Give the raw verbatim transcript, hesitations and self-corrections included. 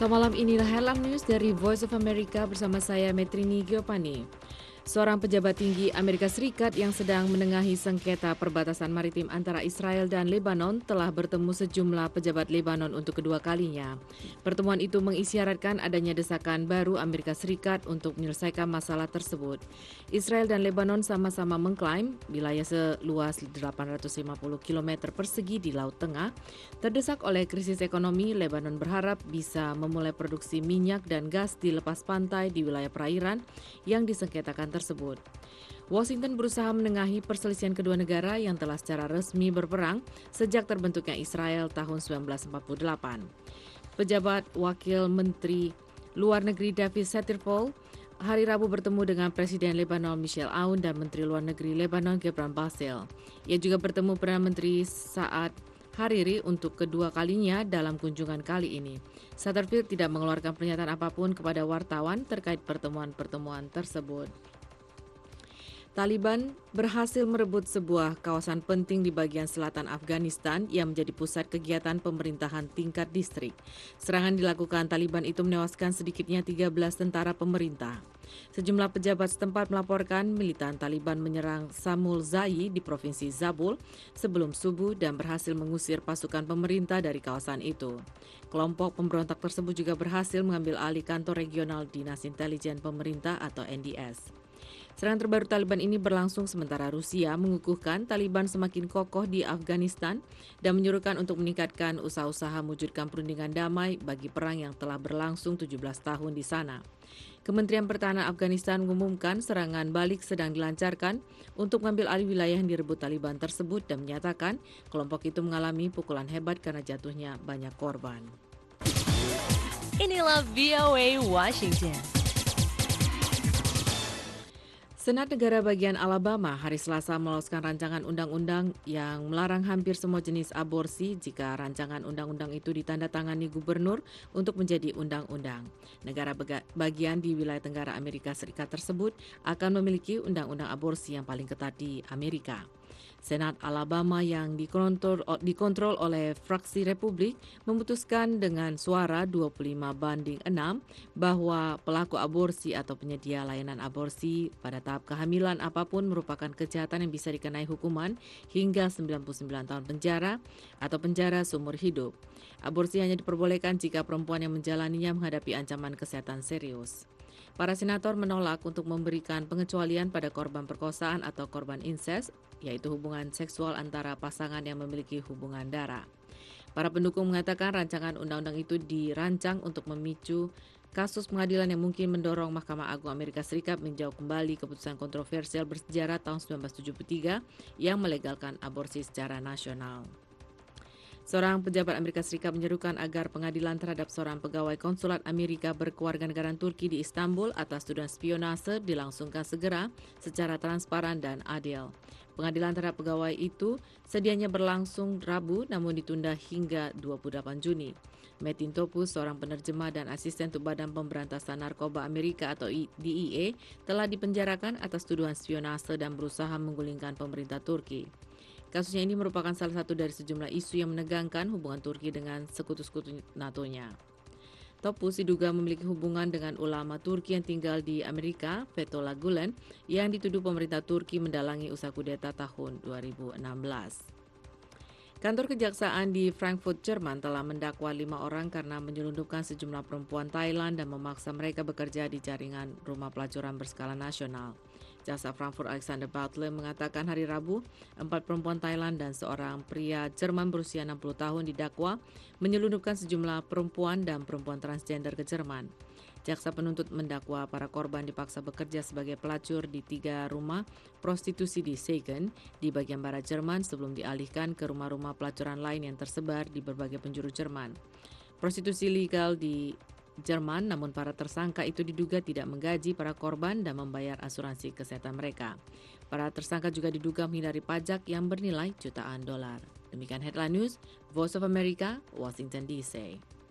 So malam inilah Headline News dari Voice of America bersama saya Metrini Giopani. Seorang pejabat tinggi Amerika Serikat yang sedang menengahi sengketa perbatasan maritim antara Israel dan Lebanon telah bertemu sejumlah pejabat Lebanon untuk kedua kalinya. Pertemuan itu mengisyaratkan adanya desakan baru Amerika Serikat untuk menyelesaikan masalah tersebut. Israel dan Lebanon sama-sama mengklaim wilayah seluas delapan ratus lima puluh kilometer persegi di Laut Tengah terdesak oleh krisis ekonomi. Lebanon berharap bisa memulai produksi minyak dan gas di lepas pantai di wilayah perairan yang disengketakan tersebut. Washington berusaha menengahi perselisihan kedua negara yang telah secara resmi berperang sejak terbentuknya Israel tahun seribu sembilan ratus empat puluh delapan. Pejabat Wakil Menteri Luar Negeri David Satterfield hari Rabu bertemu dengan Presiden Lebanon Michel Aoun dan Menteri Luar Negeri Lebanon Gebran Bassil. Ia juga bertemu Perdana Menteri Saad Hariri untuk kedua kalinya dalam kunjungan kali ini. Satterfield tidak mengeluarkan pernyataan apapun kepada wartawan terkait pertemuan-pertemuan tersebut. Taliban berhasil merebut sebuah kawasan penting di bagian selatan Afghanistan yang menjadi pusat kegiatan pemerintahan tingkat distrik. Serangan dilakukan Taliban itu menewaskan sedikitnya tiga belas tentara pemerintah. Sejumlah pejabat setempat melaporkan militan Taliban menyerang Samul Zai di Provinsi Zabul sebelum subuh dan berhasil mengusir pasukan pemerintah dari kawasan itu. Kelompok pemberontak tersebut juga berhasil mengambil alih kantor regional Dinas Intelijen Pemerintah atau N D S. Serangan terbaru Taliban ini berlangsung sementara Rusia mengukuhkan Taliban semakin kokoh di Afghanistan dan menyuruhkan untuk meningkatkan usaha-usaha mewujudkan perundingan damai bagi perang yang telah berlangsung tujuh belas tahun di sana. Kementerian Pertahanan Afghanistan mengumumkan serangan balik sedang dilancarkan untuk mengambil alih wilayah yang direbut Taliban tersebut dan menyatakan kelompok itu mengalami pukulan hebat karena jatuhnya banyak korban. Inilah V O A Washington. Senat Negara bagian Alabama hari Selasa meloloskan rancangan undang-undang yang melarang hampir semua jenis aborsi jika rancangan undang-undang itu ditandatangani gubernur untuk menjadi undang-undang. Negara bagian di wilayah Tenggara Amerika Serikat tersebut akan memiliki undang-undang aborsi yang paling ketat di Amerika. Senat Alabama yang dikontrol, dikontrol oleh fraksi Republik memutuskan dengan suara dua puluh lima banding enam bahwa pelaku aborsi atau penyedia layanan aborsi pada tahap kehamilan apapun merupakan kejahatan yang bisa dikenai hukuman hingga sembilan puluh sembilan tahun penjara atau penjara seumur hidup. Aborsi hanya diperbolehkan jika perempuan yang menjalaninya menghadapi ancaman kesehatan serius. Para senator menolak untuk memberikan pengecualian pada korban perkosaan atau korban insest, yaitu hubungan seksual antara pasangan yang memiliki hubungan darah. Para pendukung mengatakan rancangan undang-undang itu dirancang untuk memicu kasus pengadilan yang mungkin mendorong Mahkamah Agung Amerika Serikat meninjau kembali keputusan kontroversial bersejarah tahun seribu sembilan ratus tujuh puluh tiga yang melegalkan aborsi secara nasional. Seorang pejabat Amerika Serikat menyerukan agar pengadilan terhadap seorang pegawai konsulat Amerika berkewarganegaraan Turki di Istanbul atas tuduhan spionase dilangsungkan segera secara transparan dan adil. Pengadilan terhadap pegawai itu sedianya berlangsung Rabu namun ditunda hingga dua puluh delapan Juni. Metin Topuz, seorang penerjemah dan asisten untuk Badan Pemberantasan Narkoba Amerika atau D E A, telah dipenjarakan atas tuduhan spionase dan berusaha menggulingkan pemerintah Turki. Kasusnya ini merupakan salah satu dari sejumlah isu yang menegangkan hubungan Turki dengan sekutu-sekutu NATO-nya. Topuz diduga memiliki hubungan dengan ulama Turki yang tinggal di Amerika, Fethullah Gulen, yang dituduh pemerintah Turki mendalangi usaha kudeta tahun dua ribu enam belas. Kantor Kejaksaan di Frankfurt, Jerman telah mendakwa lima orang karena menyelundupkan sejumlah perempuan Thailand dan memaksa mereka bekerja di jaringan rumah pelacuran berskala nasional. Jaksa Frankfurt Alexander Butler mengatakan hari Rabu, empat perempuan Thailand dan seorang pria Jerman berusia enam puluh tahun didakwa menyelundupkan sejumlah perempuan dan perempuan transgender ke Jerman. Jaksa penuntut mendakwa para korban dipaksa bekerja sebagai pelacur di tiga rumah prostitusi di Siegen di bagian barat Jerman sebelum dialihkan ke rumah-rumah pelacuran lain yang tersebar di berbagai penjuru Jerman. Prostitusi legal di Jerman, namun para tersangka itu diduga tidak menggaji para korban dan membayar asuransi kesehatan mereka. Para tersangka juga diduga menghindari pajak yang bernilai jutaan dolar. Demikian Headline News, Voice of America, Washington D C.